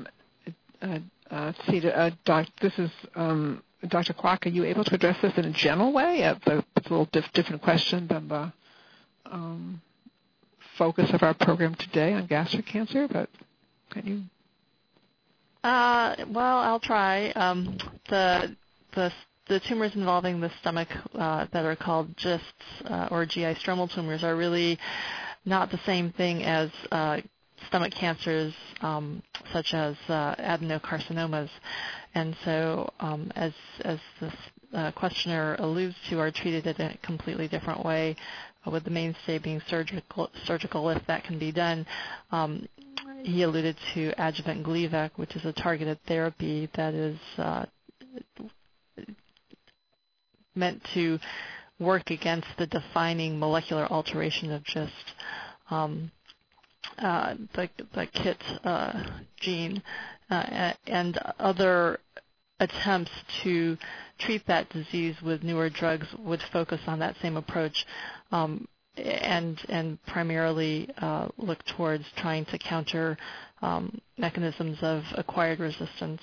this is Dr. Kwok. Are you able to address this in a general way? It's a little different question than the focus of our program today on gastric cancer, but can you? Well, I'll try. The tumors involving the stomach that are called GISTs or GI stromal tumors are really not the same thing as stomach cancers such as adenocarcinomas. And so as this questioner alludes to, are treated in a completely different way, with the mainstay being surgical if that can be done. He alluded to adjuvant Gleevec, which is a targeted therapy that is meant to work against the defining molecular alteration of GIST. The KIT gene, and other attempts to treat that disease with newer drugs would focus on that same approach, and primarily look towards trying to counter mechanisms of acquired resistance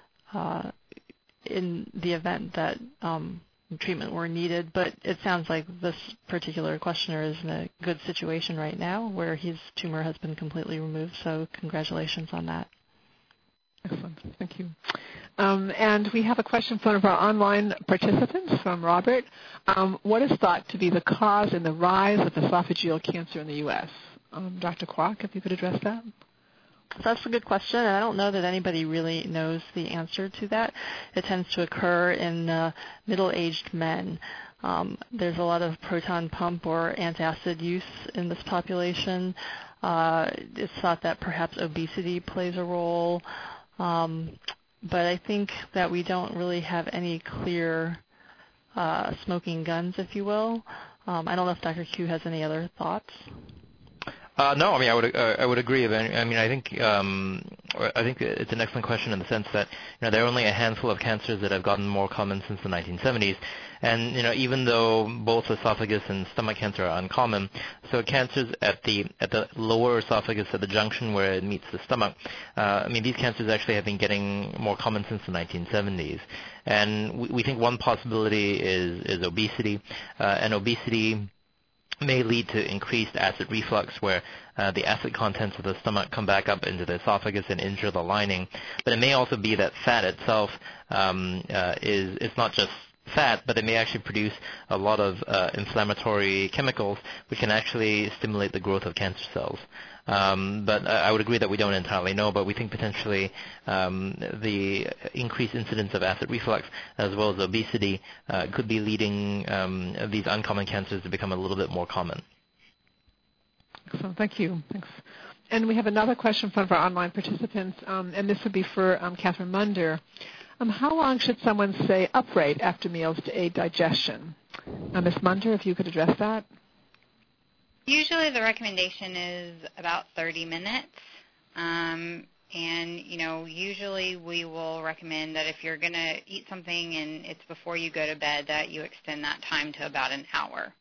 in the event that treatment were needed. But it sounds like this particular questioner is in a good situation right now where his tumor has been completely removed, so congratulations on that. Excellent. Thank you. And we have a question from one of our online participants, from Robert. What is thought to be the cause in the rise of esophageal cancer in the U.S.? Dr. Kwok, if you could address that. So that's a good question, and I don't know that anybody really knows the answer to that. It tends to occur in middle-aged men. There's a lot of proton pump or antacid use in this population. It's thought that perhaps obesity plays a role, but I think that we don't really have any clear smoking guns, if you will. I don't know if Dr. Q has any other thoughts. No, I mean I would agree. I mean I think it's an excellent question in the sense that there are only a handful of cancers that have gotten more common since the 1970s, and even though both esophagus and stomach cancer are uncommon, so cancers at the lower esophagus at the junction where it meets the stomach, I mean these cancers actually have been getting more common since the 1970s, and we think one possibility is obesity, and obesity may lead to increased acid reflux, where the acid contents of the stomach come back up into the esophagus and injure the lining. But it may also be that fat itself is not just fat, but it may actually produce a lot of inflammatory chemicals, which can actually stimulate the growth of cancer cells. But I would agree that we don't entirely know, but we think potentially the increased incidence of acid reflux as well as obesity could be leading these uncommon cancers to become a little bit more common. Excellent. Thank you. Thanks. And we have another question from one of our online participants, and this would be for Catherine Munder. How long should someone stay upright after meals to aid digestion? Ms. Munder, if you could address that. Usually the recommendation is about 30 minutes. And, usually we will recommend that if you're going to eat something and it's before you go to bed, that you extend that time to about an hour.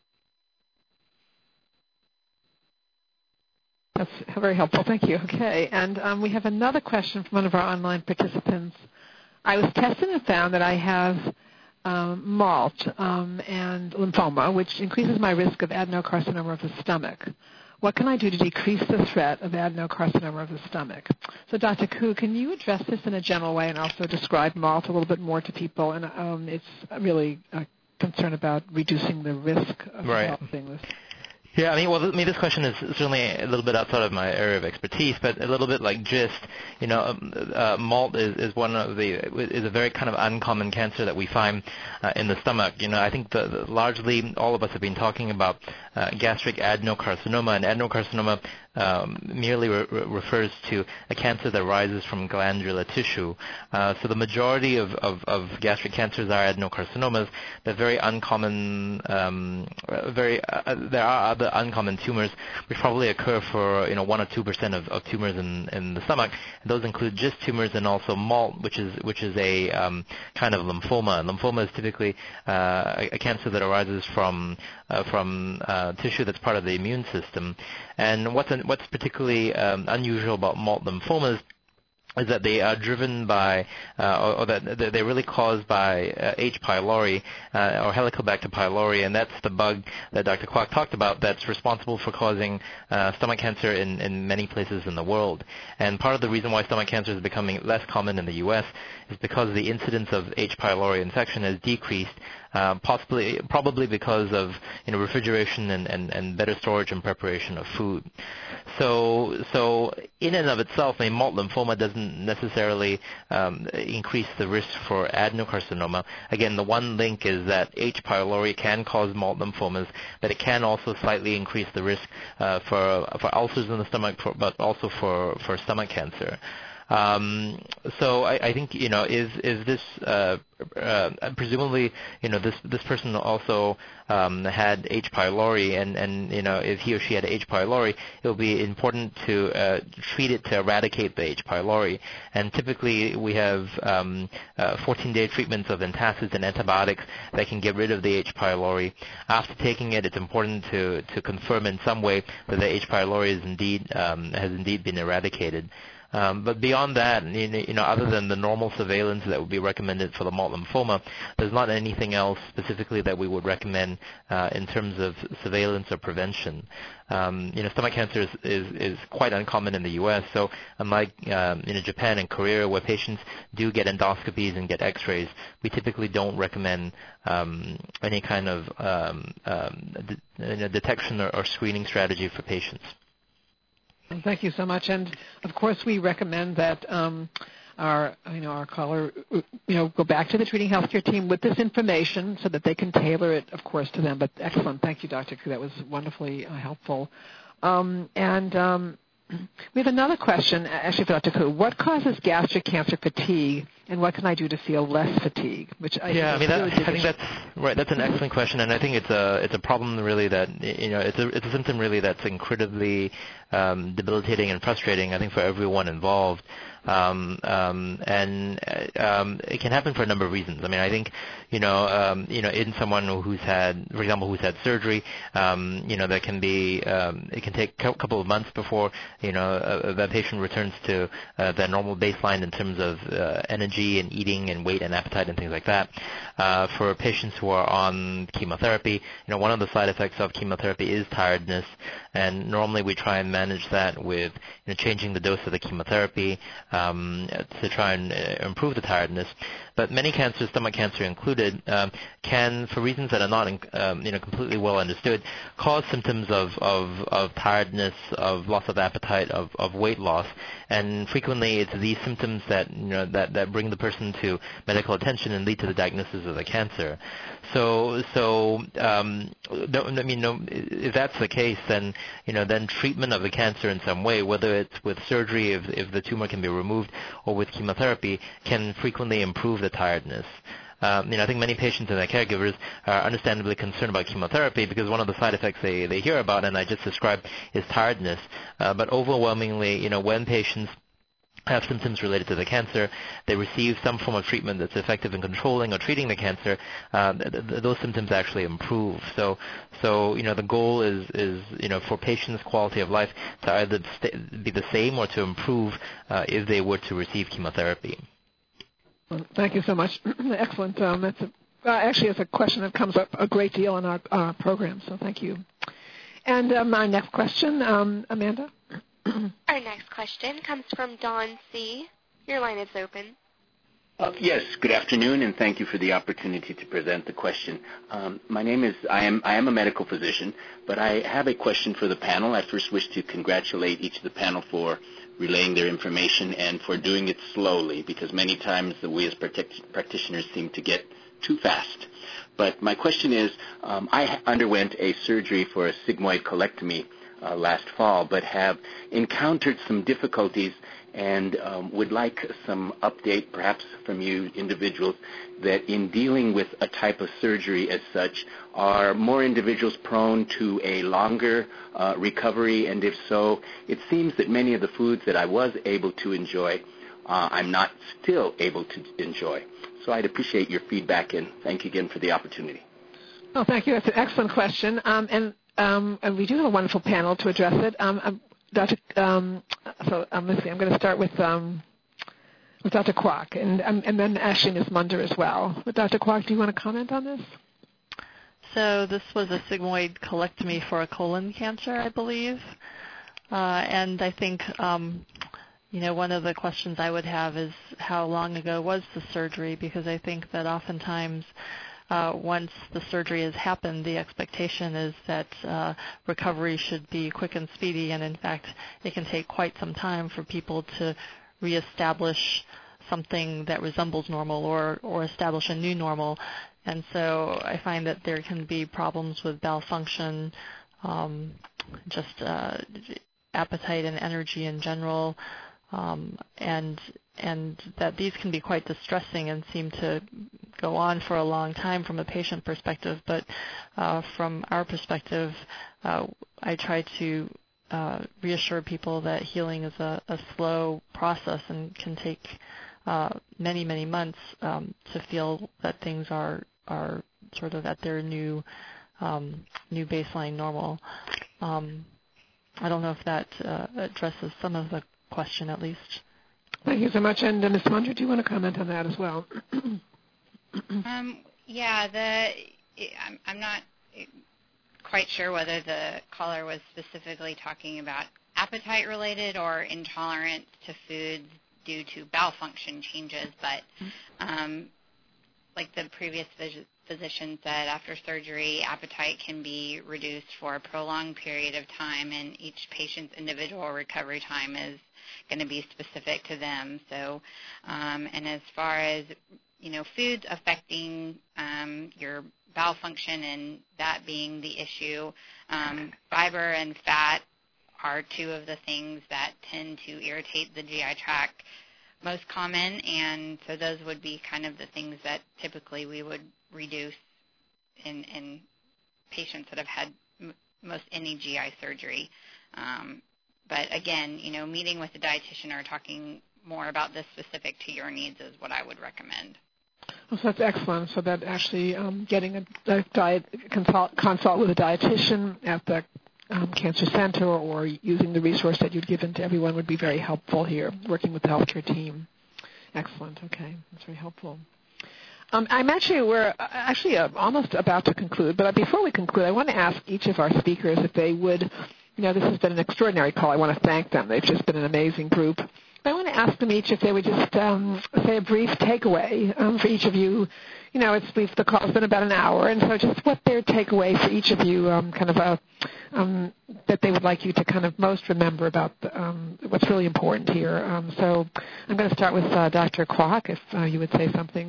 That's very helpful. Thank you. Okay. And we have another question from one of our online participants. I was tested and found that I have MALT and lymphoma, which increases my risk of adenocarcinoma of the stomach. What can I do to decrease the threat of adenocarcinoma of the stomach? So, Dr. Ku, can you address this in a general way and also describe MALT a little bit more to people? And it's really a concern about reducing the risk of developing this. Yeah, this question is certainly a little bit outside of my area of expertise, but a little bit like GIST. MALT is a very kind of uncommon cancer that we find in the stomach. I think largely all of us have been talking about gastric adenocarcinoma, and adenocarcinoma merely refers to a cancer that arises from glandular tissue. So the majority of gastric cancers are adenocarcinomas. They're very uncommon. There are other uncommon tumors which probably occur for 1 or 2% of tumors in the stomach. And those include GIST tumors and also MALT, which is a kind of lymphoma. Lymphoma is typically a cancer that arises from tissue that's part of the immune system. And what's particularly unusual about MALT lymphomas is that they are driven by, or that they're really caused by H. pylori or Helicobacter pylori, and that's the bug that Dr. Kwok talked about that's responsible for causing stomach cancer in many places in the world. And part of the reason why stomach cancer is becoming less common in the U.S. is because the incidence of H. pylori infection has decreased, probably because of refrigeration and better storage and preparation of food. So in and of itself, a MALT lymphoma doesn't necessarily increase the risk for adenocarcinoma. Again, the one link is that H. pylori can cause MALT lymphomas, but it can also slightly increase the risk for ulcers in the stomach, but also for stomach cancer. So I think is this presumably this person also had H. pylori, and if he or she had H. pylori, it will be important to treat it to eradicate the H. pylori. And typically we have 14-day treatments of antacids and antibiotics that can get rid of the H. pylori. After taking it, it's important to confirm in some way that the H. pylori has indeed been eradicated. But beyond that, other than the normal surveillance that would be recommended for the MALT lymphoma, there's not anything else specifically that we would recommend in terms of surveillance or prevention. Stomach cancer is quite uncommon in the U.S., so unlike Japan and Korea, where patients do get endoscopies and get X-rays, we typically don't recommend any kind of detection or screening strategy for patients. Thank you so much. And of course, we recommend that our caller go back to the treating healthcare team with this information so that they can tailor it, of course, to them. But excellent. Thank you, Dr. Ku. That was wonderfully helpful. We have another question, actually, for Dr. Ku. What causes gastric cancer fatigue, and what can I do to feel less fatigue? I think that's right. That's an excellent question, and I think it's a problem really that it's a symptom really that's incredibly debilitating and frustrating, I think, for everyone involved. And it can happen for a number of reasons. I think in someone who's had surgery, that can be it can take a couple of months before that patient returns to their normal baseline in terms of energy energy and eating and weight and appetite and things like that. For patients who are on chemotherapy, one of the side effects of chemotherapy is tiredness, and normally we try and manage that with changing the dose of the chemotherapy to try and improve the tiredness. But many cancers, stomach cancer included, can, for reasons that are not completely well understood, cause symptoms of tiredness, of loss of appetite, of weight loss, and frequently it's these symptoms that that bring the person to medical attention and lead to the diagnosis of the cancer. So if that's the case, then then treatment of the cancer in some way, whether it's with surgery if the tumor can be removed or with chemotherapy, can frequently improve the tiredness. I think many patients and their caregivers are understandably concerned about chemotherapy because one of the side effects they hear about, and I just described, is tiredness. But overwhelmingly, when patients have symptoms related to the cancer, they receive some form of treatment that's effective in controlling or treating the cancer, those symptoms actually improve. So the goal is for patients' quality of life to either be the same or to improve if they were to receive chemotherapy. Well, thank you so much. Excellent. That's actually it's a question that comes up a great deal in our program, so thank you. And my next question, Amanda? Our next question comes from Don C. Your line is open. Yes, good afternoon, and thank you for the opportunity to present the question. My name is, I am a medical physician, but I have a question for the panel. I first wish to congratulate each of the panel for relaying their information and for doing it slowly, because many times we as practitioners seem to get too fast. But my question is, I underwent a surgery for a sigmoid colectomy last fall, but have encountered some difficulties and would like some update perhaps from you individuals that in dealing with a type of surgery as such, are more individuals prone to a longer recovery, and if so, it seems that many of the foods that I was able to enjoy, I'm not still able to enjoy. So I'd appreciate your feedback, and thank you again for the opportunity. Oh, thank you. That's an excellent question, and we do have a wonderful panel to address it. Let's see. I'm going to start with Dr. Kwok, and then actually Ms. Munder as well. But Dr. Kwok, do you want to comment on this? So this was a sigmoid colectomy for a colon cancer, I believe, and I think one of the questions I would have is how long ago was the surgery, because I think that oftentimes once the surgery has happened, the expectation is that recovery should be quick and speedy, and in fact, it can take quite some time for people to reestablish something that resembles normal or establish a new normal. And so I find that there can be problems with bowel function, just appetite and energy in general, and that these can be quite distressing and seem to go on for a long time from a patient perspective. But from our perspective, I try to reassure people that healing is a slow process and can take many, many months to feel that things are sort of at their new baseline normal. I don't know if that addresses some of the question at least. Thank you so much. And Ms. Munder, do you want to comment on that as well? I'm not quite sure whether the caller was specifically talking about appetite related or intolerance to foods due to bowel function changes, but like the previous physician said, after surgery, appetite can be reduced for a prolonged period of time, and each patient's individual recovery time is going to be specific to them. So, and as far as foods affecting your bowel function and that being the issue, fiber and fat are two of the things that tend to irritate the GI tract most common, and so those would be kind of the things that typically we would reduce in patients that have had most any GI surgery. But again, meeting with a dietitian or talking more about this specific to your needs is what I would recommend. Well, so that's excellent. So that actually getting a diet consult with a dietitian at the cancer center or using the resource that you've given to everyone would be very helpful here, working with the healthcare team. Excellent. Okay, that's very helpful. We're actually almost about to conclude, but before we conclude, I want to ask each of our speakers if they would, this has been an extraordinary call. I want to thank them. They've just been an amazing group. But I want to ask them each if they would just say a brief takeaway for each of you. The call's been about an hour, and so just what their takeaway for each of you, that they would like you to kind of most remember about what's really important here. So I'm going to start with Dr. Kwok, if you would say something.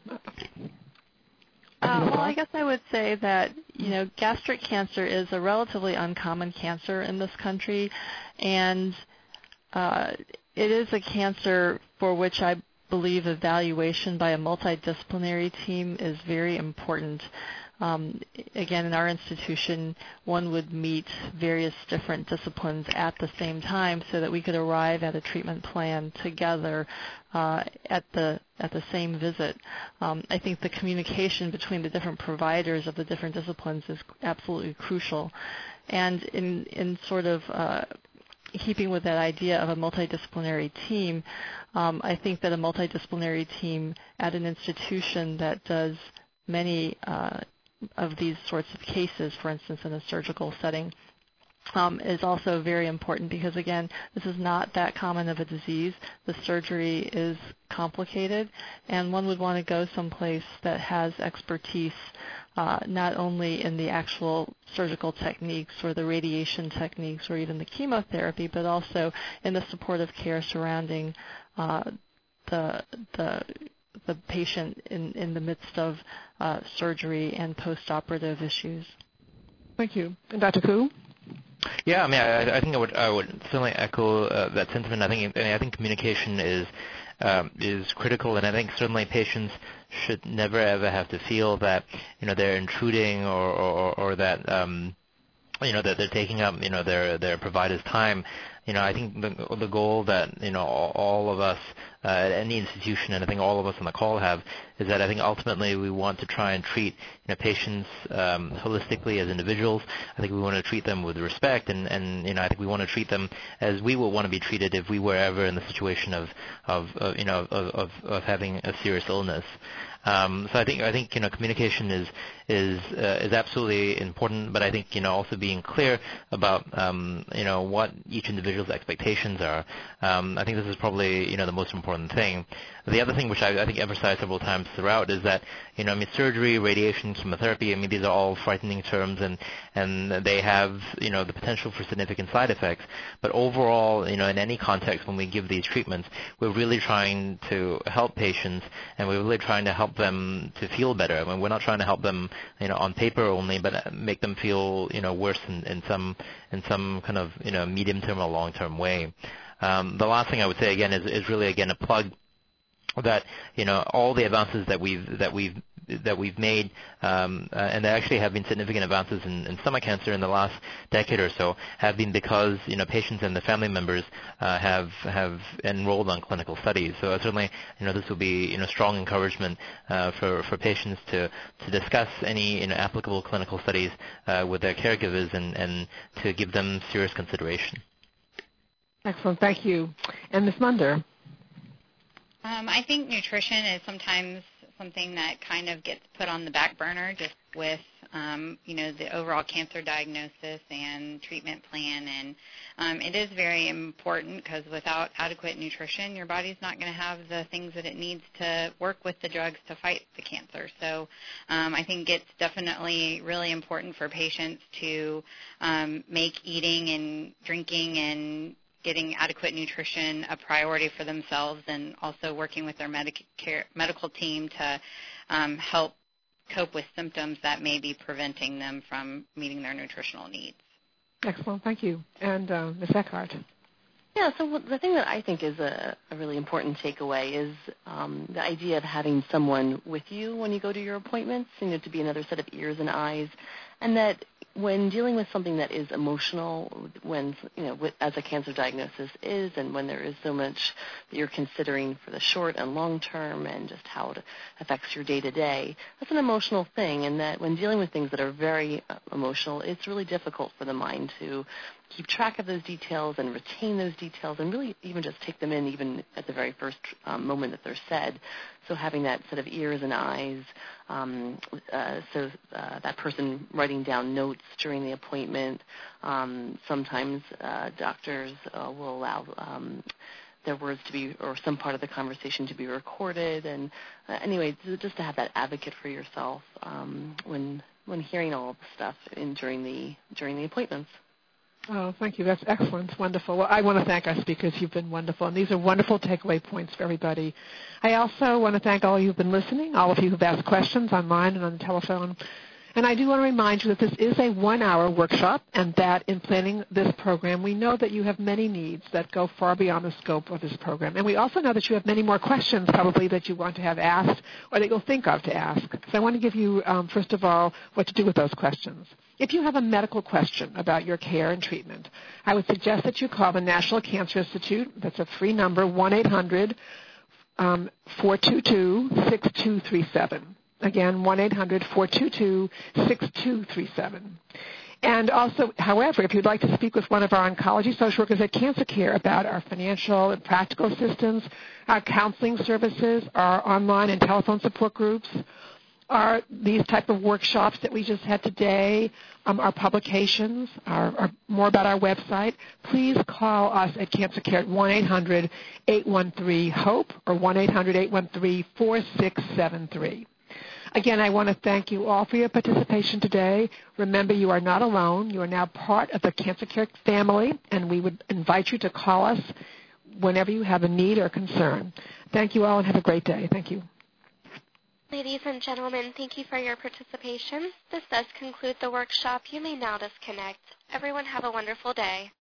Well, I guess I would say that, gastric cancer is a relatively uncommon cancer in this country, and it is a cancer for which I believe evaluation by a multidisciplinary team is very important. Again, in our institution, one would meet various different disciplines at the same time so that we could arrive at a treatment plan together at the same visit. I think the communication between the different providers of the different disciplines is absolutely crucial. And in sort of keeping with that idea of a multidisciplinary team, I think that a multidisciplinary team at an institution that does many of these sorts of cases, for instance, in a surgical setting, is also very important because, again, this is not that common of a disease. The surgery is complicated, and one would want to go someplace that has expertise not only in the actual surgical techniques or the radiation techniques or even the chemotherapy, but also in the supportive care surrounding the patient in the midst of surgery and post-operative issues. Thank you. And Dr. Koo? Yeah, I think I would certainly echo that sentiment. I think communication is critical, and I think certainly patients should never ever have to feel that they're intruding or that that they're taking up their provider's time. I think the goal that all of us at any institution, and I think all of us on the call have, is that I think ultimately we want to try and treat patients holistically as individuals. I think we want to treat them with respect, and I think we want to treat them as we would want to be treated if we were ever in the situation of having a serious illness. So I think communication is absolutely important, but I think also being clear about what each individual's expectations are. I think this is probably the most important thing. The other thing which I think emphasized several times throughout is that surgery, radiation, chemotherapy, these are all frightening terms, and they have the potential for significant side effects. But overall, in any context when we give these treatments, we're really trying to help patients, and we're really trying to help them to feel better. We're not trying to help them on paper only, but make them feel worse in some kind of medium term or long term way. The last thing I would say again is really again a plug that all the advances that we've made, and there actually have been significant advances in stomach cancer in the last decade or so, have been because patients and the family members have enrolled on clinical studies. So certainly this will be strong encouragement for patients to discuss any applicable clinical studies with their caregivers and to give them serious consideration. Excellent, thank you. And Ms. Munder? I think nutrition is sometimes something that kind of gets put on the back burner just with, the overall cancer diagnosis and treatment plan. And it is very important because without adequate nutrition, your body's not going to have the things that it needs to work with the drugs to fight the cancer. So I think it's definitely really important for patients to make eating and drinking and getting adequate nutrition a priority for themselves, and also working with their medical team to help cope with symptoms that may be preventing them from meeting their nutritional needs. Excellent, thank you. And Ms. Eckhart? Yeah, so the thing that I think is a really important takeaway is the idea of having someone with you when you go to your appointments, to be another set of ears and eyes, and that when dealing with something that is emotional, when as a cancer diagnosis is, and when there is so much that you're considering for the short and long term, and just how it affects your day to day, that's an emotional thing. And that when dealing with things that are very emotional, it's really difficult for the mind to keep track of those details and retain those details and really even just take them in even at the very first moment that they're said. So having that set of ears and eyes, so that person writing down notes during the appointment. Sometimes doctors will allow their words to be, or some part of the conversation to be recorded. And anyway, just to have that advocate for yourself when hearing all of the stuff during the appointments. Oh, thank you. That's excellent. Wonderful. Well, I want to thank our speakers. You've been wonderful, and these are wonderful takeaway points for everybody. I also want to thank all of you who've been listening, all of you who've asked questions online and on the telephone. And I do want to remind you that this is a 1-hour workshop, and that in planning this program, we know that you have many needs that go far beyond the scope of this program. And we also know that you have many more questions probably that you want to have asked or that you'll think of to ask. So I want to give you, first of all, what to do with those questions. If you have a medical question about your care and treatment, I would suggest that you call the National Cancer Institute. That's a free number, 1-800-422-6237. Again, 1-800-422-6237. And also, however, if you'd like to speak with one of our oncology social workers at Cancer Care about our financial and practical assistance, our counseling services, our online and telephone support groups, are these type of workshops that we just had today, our publications, are more about our website, please call us at Cancer Care at 1-800-813-HOPE or 1-800-813-4673. Again, I want to thank you all for your participation today. Remember, you are not alone. You are now part of the Cancer Care family, and we would invite you to call us whenever you have a need or concern. Thank you all, and have a great day. Thank you. Ladies and gentlemen, thank you for your participation. This does conclude the workshop. You may now disconnect. Everyone have a wonderful day.